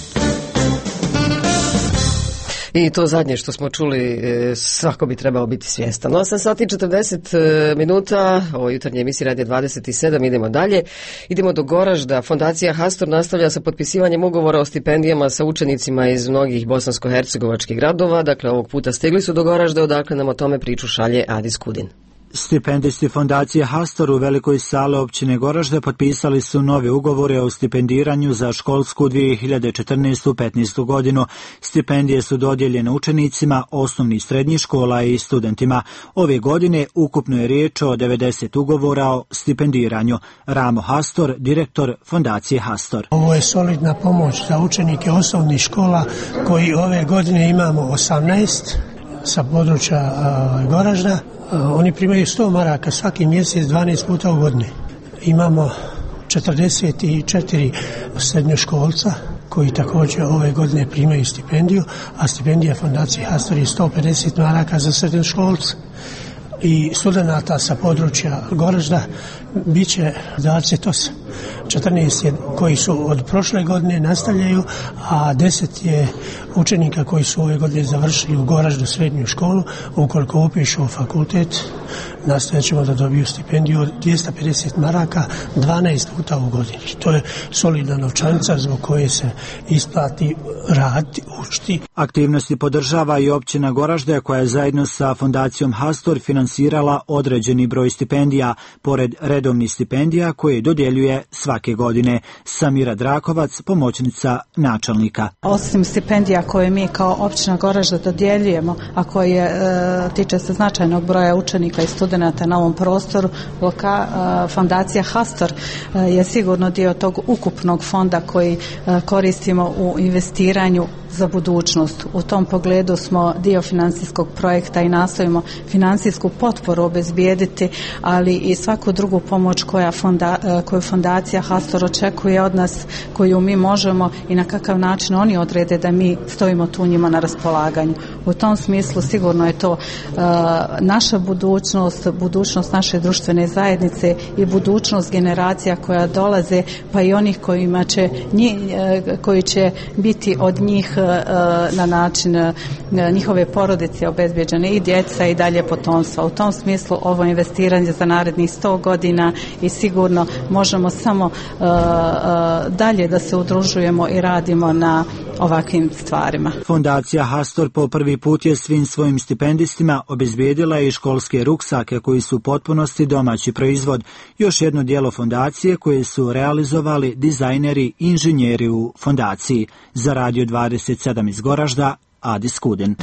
I to zadnje što smo čuli, svako bi trebao biti svjestan. osam sati četrdeset minuta, ovo jutarnje emisije Radio dvadeset sedam, idemo dalje. Idemo do Goražda. Fondacija Hastor nastavlja sa potpisivanjem ugovora o stipendijama sa učenicima iz mnogih bosansko-hercegovačkih gradova. Dakle, ovog puta stigli su do Goražda, odakle nam o tome priču šalje Adis Kudin.
Stipendisti fondacije Hastor u Velikoj sali općine Goražde potpisali su nove ugovore o stipendiranju za školsku dvije hiljade četrnaestu petnaestu godinu. Stipendije su dodijeljene učenicima osnovnih i srednjih škola i studentima. Ove godine ukupno je riječ o devedeset ugovora o stipendiranju. Ramo Hastor, direktor fondacije Hastor.
Ovo je solidna pomoć za učenike osnovnih škola koji ove godine imamo osamnaest sa područja uh, Goražda. Oni primaju sto maraka svaki mjesec dvanaest puta u godini. Imamo četrdeset četiri srednjoškolca koji također ove godine primaju stipendiju, a stipendija fondacije Hastor je sto pedeset maraka za srednjoškolce. I studenata sa područja Goražda bit će dvadeset osam. četrnaest je koji su od prošle godine nastavljaju, a deset je učenika koji su ove godine završili u Goraždu srednju školu. Ukoliko upišu fakultet, nastavit ćemo da dobiju stipendiju od dvjesto pedeset maraka dvanaest puta u godini. To je solidna novčanica zbog koje se isplati raditi, učiti.
Aktivnosti podržava i općina Goražde, koja je zajedno sa fondacijom Hastor finansirala određeni broj stipendija, pored redovnih stipendija koje dodjeljuje svake godine. Samira Drakovac, pomoćnica načelnika.
Osim stipendija koje mi kao općina Goražde dodjeljujemo, a koje e, tiče se značajnog broja učenika i studenata na ovom prostoru, loka, e, fondacija Hastor e, je sigurno dio tog ukupnog fonda koji e, koristimo u investiranju za budućnost. U tom pogledu smo dio financijskog projekta i nastojimo financijsku potporu obezbijediti, ali i svaku drugu pomoć koja fonda, koju fondacija Hastor očekuje od nas, koju mi možemo i na kakav način oni odrede da mi stojimo tu njima na raspolaganju. U tom smislu sigurno je to uh, naša budućnost, budućnost naše društvene zajednice i budućnost generacija koja dolaze, pa i onih kojima će, njih, koji će biti od njih na način njihove porodice obezbeđene i djeca i dalje potomstva. U tom smislu ovo investiranje za narednih sto godina i sigurno možemo samo dalje da se udružujemo i radimo na ovakvim stvarima.
Fondacija Hastor po prvi put je svim svojim stipendistima obezbijedila i školske ruksake koji su u potpunosti domaći proizvod. Još jedno dijelo fondacije koje su realizovali dizajneri i inženjeri u fondaciji. Za Radio dvadeset sedam iz Goražda, Adi Skudin.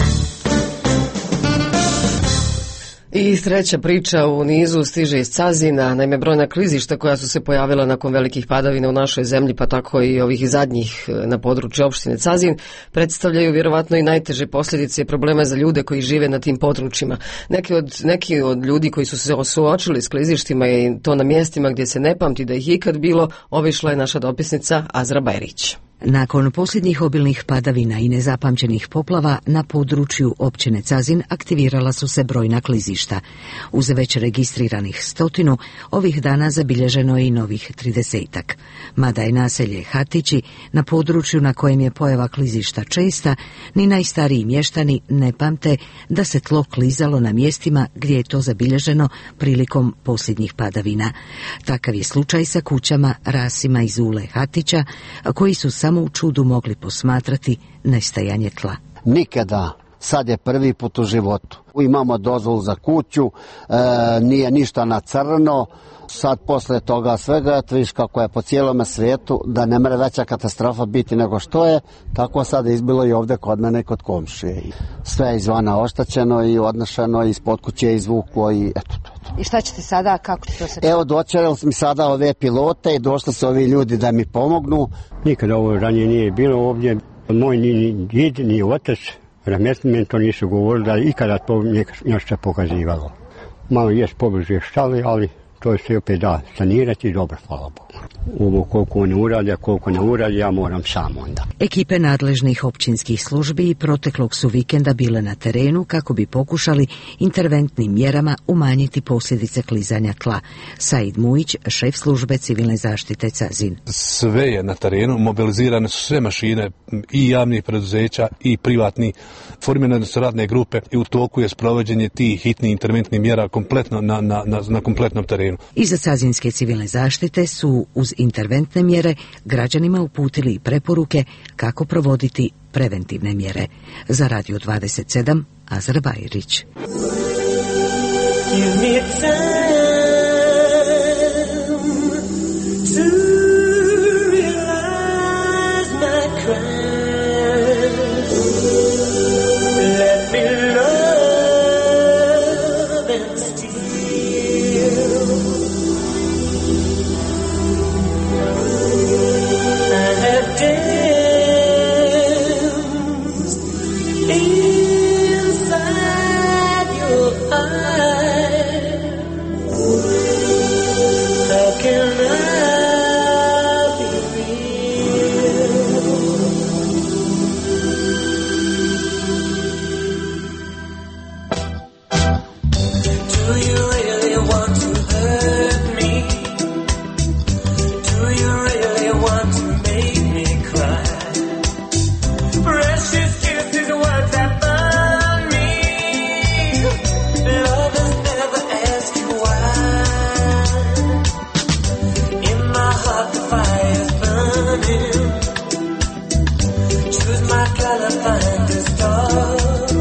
I treća priča u nizu stiže iz Cazina. Naime, brojna klizišta koja su se pojavila nakon velikih padavina u našoj zemlji, pa tako i ovih zadnjih na području opštine Cazin, predstavljaju vjerovatno i najteže posljedice i probleme za ljude koji žive na tim područjima. Neki od, neki od ljudi koji su se suočili s klizištima i to na mjestima gdje se ne pamti da ih ikad bilo, obišla je naša dopisnica Azra Bajrić.
Nakon posljednjih obilnih padavina i nezapamćenih poplava na području općine Cazin aktivirala su se brojna klizišta. Uz već registriranih stotinu, ovih dana zabilježeno je i novih tridesetak. Mada je naselje Hatići na području na kojem je pojava klizišta česta, ni najstariji mještani ne pamte da se tlo klizalo na mjestima gdje je to zabilježeno prilikom posljednjih padavina. Takav je slučaj sa kućama Rasima iz Ule Hatića, koji su samo u čudu mogli posmatrati nestajanje tla.
Nikada, sad je prvi put u životu. Imamo dozvolu za kuću, e, nije ništa na crno. Sad posle toga svega, viš kako je po cijelome svijetu, da ne mere veća katastrofa biti nego što je, tako sad je izbilo i ovdje kod mene, kod komšije. Sve je izvana oštećeno i odnošeno, ispod kuće je izvuklo i eto to.
I šta ćete sada, kako će to se...
Evo, dočerali mi sada ove pilote i došli su ovi ljudi da mi pomognu.
Nikada ovo ranije nije bilo ovdje. Moj ni djed, ni otac, rahmetli meni to nisu govorili da ikada to nešto pokazivalo. Malo jest pobliže štali, ali to se opet da sanirati i dobro, hvala Bogu. Ovo koliko ne uradi, a koliko ne uradi, ja moram sam onda.
Ekipe nadležnih općinskih službi proteklog su vikenda bile na terenu kako bi pokušali interventnim mjerama umanjiti posljedice klizanja tla. Said Mujić, šef službe civilne zaštite Cazin.
Sve je na terenu, mobilizirane su sve mašine i javnih preduzeća i privatni, formirane su radne grupe i u toku je sprovođenje tih hitnih interventnih mjera kompletno na, na, na, na kompletnom terenu.
Iza Cazinske civilne zaštite su uz interventne mjere građanima uputili i preporuke kako provoditi preventivne mjere. Za Radio dvadeset sedam, Azra Bajrić.
Inside your eyes while I find a star.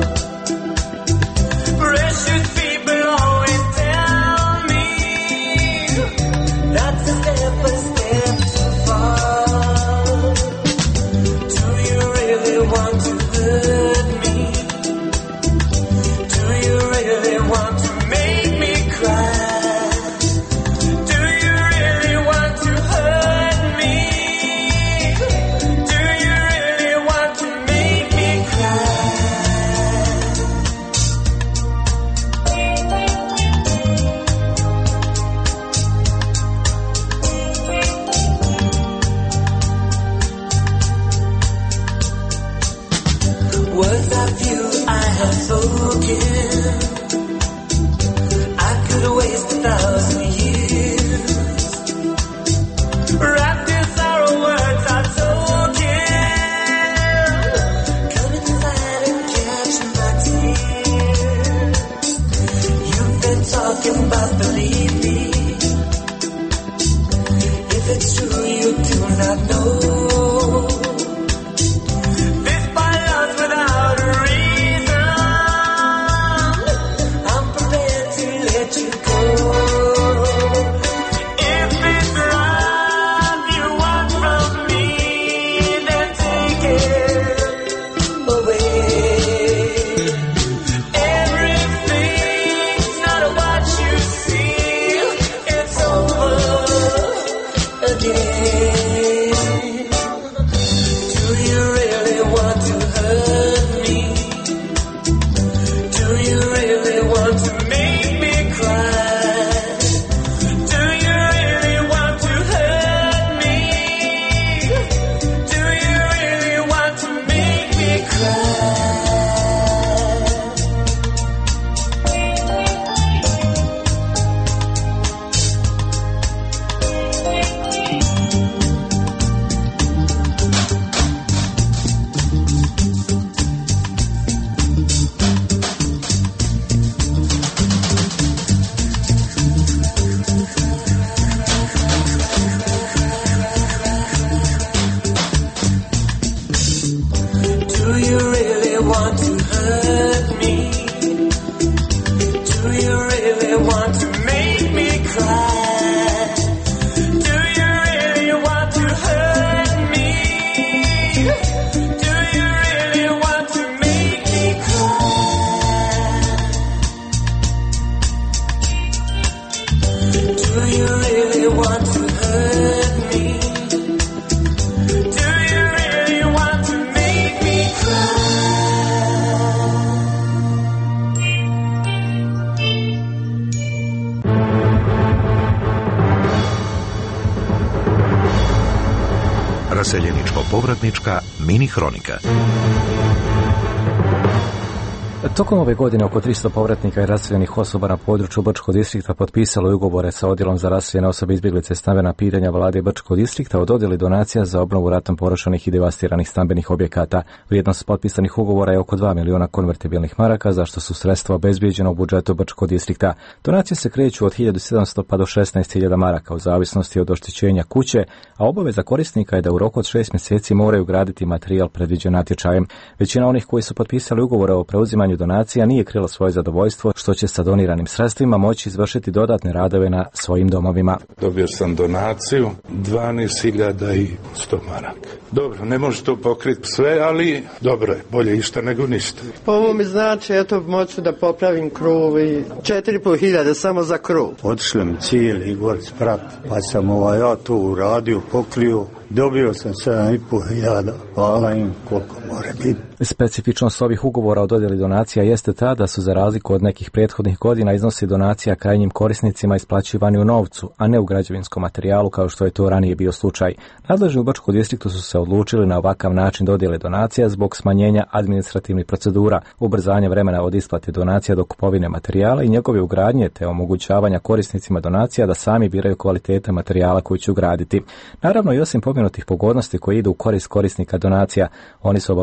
Precious people always tell me that's a step, a step too far. Do you really want to hurt me? Do you really want to make me cry? Do you really want to hurt me? Do you really want to make me cry? Words of you I have spoken, I could waste a thousand years. Wrapped in sorrow, words are token. Come inside and catch my tears. You've been talking about believe me. If it's true, you do not know. This by love without a reason. I'm prepared to let you go. If it's love you want from me, then take it away. Everything's not what you see. It's over again. Do you really want to hurt me? Do you really want to make me cry? Do you really want to hurt me? Do you really want to make me cry? Do you really want to hurt me? Do you really want to make me cry? Do you really want to hurt me? Do you really want to make me cry? Do you really want to hurt me? Do you really want to make me cry?
Raseljeničko-povratnička mini hronika.
Tokom ove godine oko tristo povratnika i raseljenih osoba na području Brčkog distrikta potpisalo je ugovore sa Odjelom za raseljene osobe, izbjeglice, stambena pitanja vlade Brčkog distrikta o dodjeli donacija za obnovu ratom porušenih i devastiranih stambenih objekata. Vrijednost potpisanih ugovora je oko dva miliona konvertibilnih maraka, za što su sredstva obezbijeđena u budžetu Brčkog distrikta. Donacije se kreću od hiljadu sedamsto pa do šesnaest hiljada maraka u zavisnosti od oštećenja kuće, a obaveza korisnika je da u roku od šest mjeseci moraju graditi materijal predviđen natječajem. Većina onih koji su potpisali ugovore o preuzimanju donacija nije krila svoje zadovoljstvo što će sa doniranim sredstvima moći izvršiti dodatne radove na svojim domovima.
Dobio sam donaciju dvanaest hiljada i sto maraka. Dobro, ne može to pokriti sve, ali dobro je, bolje išta nego ništa.
Po ovo mi znači, eto, moću da popravim krov i četiri i pol hiljade samo za krov.
Otišli mi cijeli gor sprat, pa sam ovaj ja to uradio, pokrio. Dobio sam sedam i pol hiljada, hvala im koliko mora biti.
Specifičnost ovih ugovora o dodjeli donacija jeste ta da su za razliku od nekih prethodnih godina iznosi donacija krajnjim korisnicima isplaćivani u novcu, a ne u građevinskom materijalu kao što je to ranije bio slučaj. Nadležni u Brčkom distriktu su se odlučili na ovakav način dodjele donacija zbog smanjenja administrativnih procedura, ubrzanja vremena od isplate donacija do kupovine materijala i njegove ugradnje te omogućavanja korisnicima donacija da sami biraju kvalitete materijala koji će ugraditi. Naravno, i osim pomenutih pogodnosti koje idu u korist korisnika donacija, oni su obavezni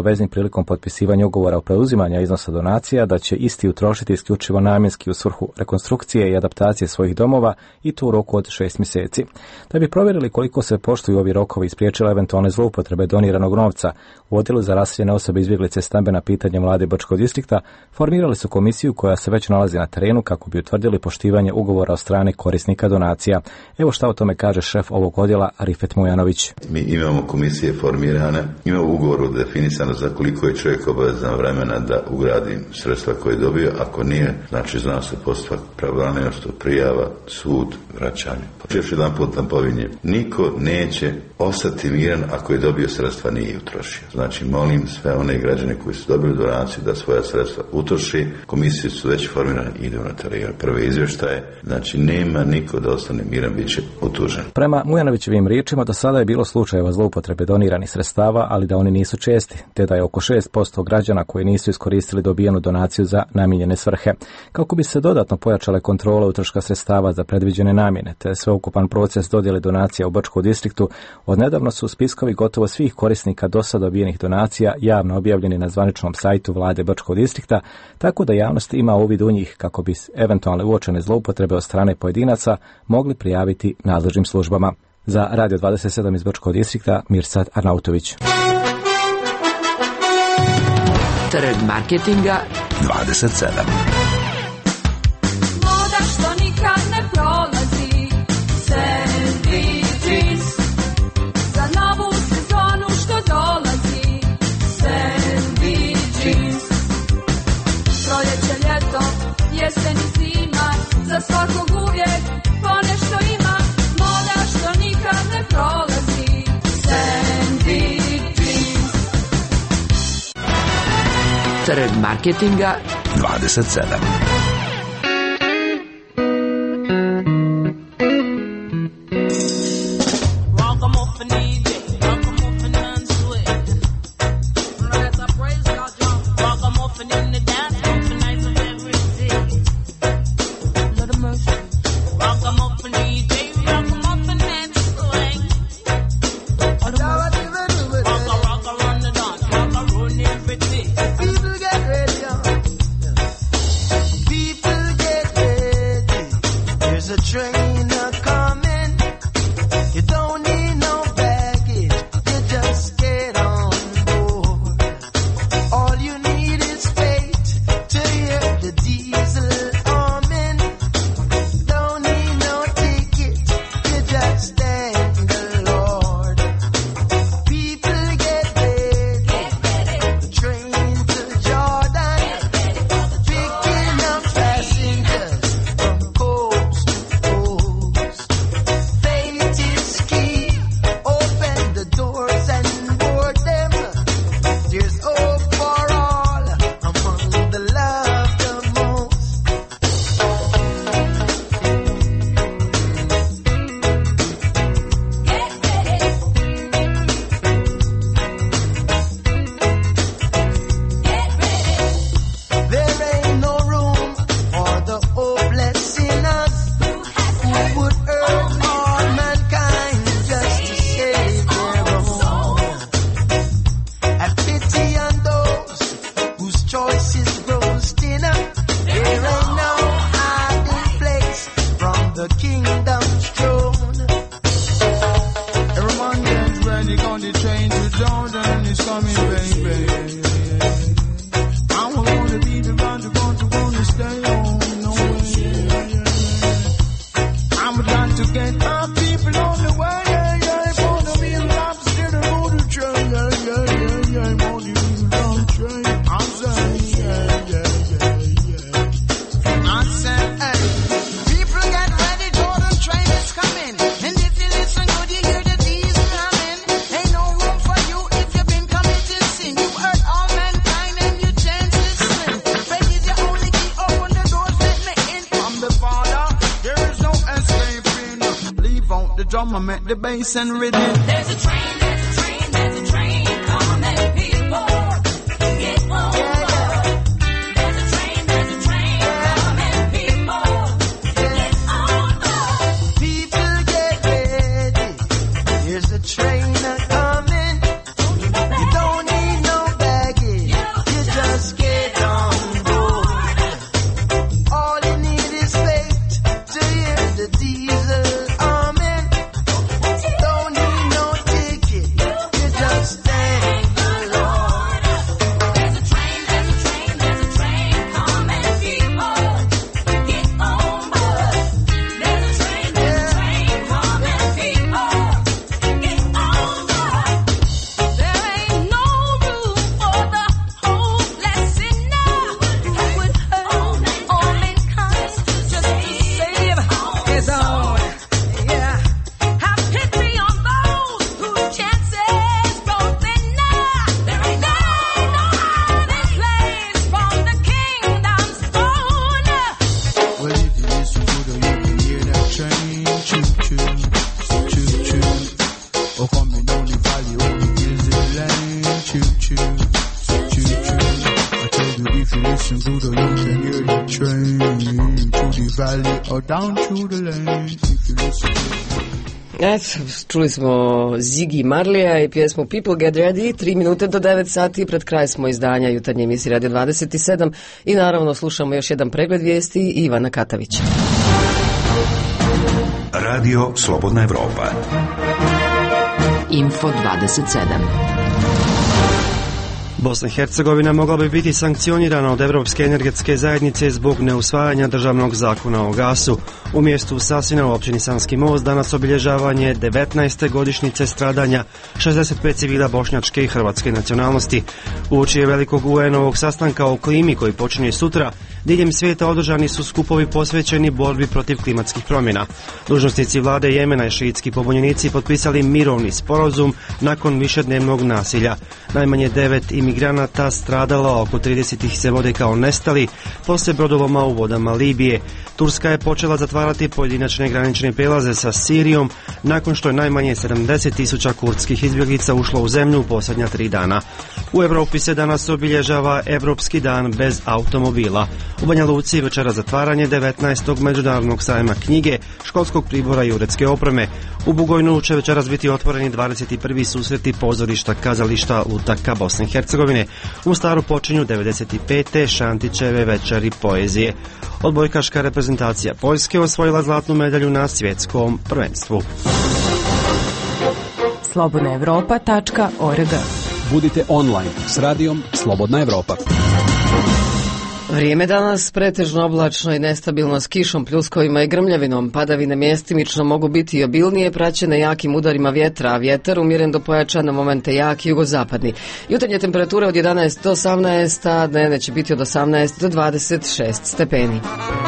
obavezni prilikom potpisivanja ugovora o preuzimanju iznosa donacija da će isti utrošiti isključivo namjenski u svrhu rekonstrukcije i adaptacije svojih domova i to u roku od šest mjeseci. Da bi provjerili koliko se poštuju ovi rokovi i spriječile eventualne zloupotrebe doniranog novca, u odjelu za raseljene osobe, izbjeglice, stambena pitanja Vlade Brčkog distrikta formirali su komisiju koja se već nalazi na terenu kako bi utvrdili poštivanje ugovora od strane korisnika donacija. Evo šta o tome kaže šef ovog odjela Rifet Mujanović.
Mi imamo komisije formirane, imamo u ugovoru definisano za koliko je čovjek obavezan vremena da ugradi sredstva koje je dobio, ako nije, znači zna se postupak pravovremenošću, prijava, sud, vraćanje. Još jedan put nam povinje, niko neće ostati miran ako je dobio sredstva nije utrošio. Znači molim sve one građane koji su dobili donaciju da svoja sredstva utroši, komisije su već formirane i idu na teren. Prve izvještaje, znači nema niko da ostane miran, bit će utužen.
Prema Mujanovićevim riječima do sada je bilo slučajeva zloupotrebe doniranih sredstava, ali da oni nisu česti, te da je oko šest posto građana koji nisu iskoristili dobijenu donaciju za namijenjene svrhe. Kako bi se dodatno pojačale kontrole utroška sredstava za predviđene namjene, te sveukupan proces dodjele donacija u Brčkom distriktu, odnedavno su spiskovi gotovo svih korisnika do sada dobijenih donacija javno objavljeni na zvaničnom sajtu Vlade Brčkog distrikta, tako da javnost ima uvid u njih kako bi eventualne uočene zloupotrebe od strane pojedinaca mogli prijaviti nadležnim službama. Za Radio dvadeset sedam iz Brčkog distrikta, Mirsad Arnautović.
Trg marketinga
dvadeset sedam.
Moda što nikad ne prolazi, sandwiches. Za novu sezonu što dolazi, sandwiches. Proljeće, ljeto, jesen i zima, za svakog uvijek ponešto ima. Moda što nikad ne prolazi, sandwiches.
Trg marketinga
dvadeset sedam.
The bass and rhythm. There's a train, there's a train, there's a train coming, people. Get on board. There's a train, there's a train coming, people. Get on board. People get ready. There's a train coming. You don't need no bag.
If you listen to the you can hear the train to the valley or down to the lane. If you listen to
Eto, čuli smo Ziggy Marleya i pjesmu People Get Ready, tri minute do devet sati, pred kraj smo izdanja jutarnje emisije Radio dvadeset sedam i naravno slušamo još jedan pregled vijesti Ivana Katavića.
Radio Slobodna Evropa.
Info dvadeset sedam.
Bosna i Hercegovina mogla bi biti sankcionirana od Evropske energetske zajednice zbog neusvajanja državnog zakona o gasu. U mjestu Sasina u općini Sanski most danas obilježavanje devetnaeste godišnjice stradanja šezdeset pet civila bošnjačke i hrvatske nacionalnosti. Uoči je velikog U N-ovog sastanka o klimi koji počinje sutra, diljem svijeta održani su skupovi posvećeni borbi protiv klimatskih promjena. Dužnosnici vlade Jemena i šiitski pobunjenici potpisali mirovni sporazum nakon višednevnog nasilja. Najmanje devet imigranata stradalo, oko trideset ih se vode kao nestali poslije brodoloma u vodama Libije. Turska je počela zatvarati pojedinačne granične prijelaze sa Sirijom nakon što je najmanje sedamdeset tisuća kurdskih izbjeglica ušlo u zemlju u posljednja tri dana. U Europi se danas obilježava Europski dan bez automobila. U Banja Luci večera zatvaranje devetnaestog međunarodnog sajma knjige, školskog pribora i uredske opreme. U Bugojnu će večeras biti otvoreni dvadeset prvi susreti pozorišta kazališta Lutaka Bosne i Hercegovine. U Mostaru počinju devedeset pete Šantićeve večeri poezije. Odbojkaška reprezentacija Poljske osvojila zlatnu medalju na svjetskom prvenstvu.
slobodna evropa tačka org.
Budite online s radijom Slobodna Evropa.
Vrijeme danas pretežno oblačno i nestabilno s kišom, pljuskovima i grmljavinom. Padavine mjestimično mogu biti i obilnije, praćene jakim udarima vjetra, a vjetar umjeren do pojačan, na momente jak jugozapadni. Jutarnje temperature od jedanaest do osamnaest, a dnevne će biti od osamnaest do dvadeset šest stepeni.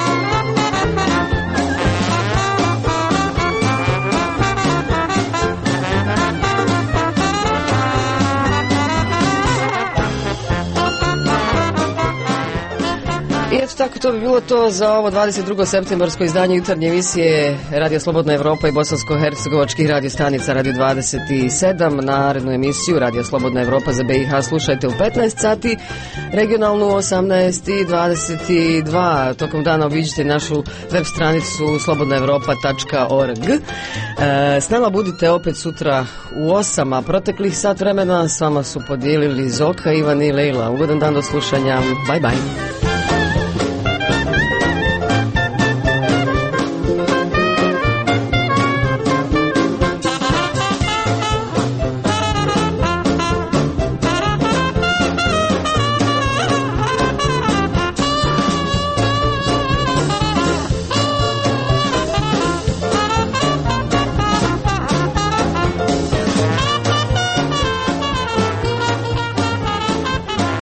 Tako to bi bilo to za ovo dvadeset drugo septembarsko izdanje jutarnje emisije Radio Slobodna Evropa i bosansko-hercegovačkih radio stanica Radio dvadeset sedam. Narednu emisiju Radio Slobodna Evropa za B i H slušajte u petnaest sati, regionalnu u osamnaest i dvadeset dva. Tokom dana obiđite našu web stranicu slobodna evropa tačka org. E, s nama budite opet sutra u osam, a proteklih sat vremena s vama su podijelili Zoka, Ivan i Lejla. Ugodan dan do slušanja. Bye bye.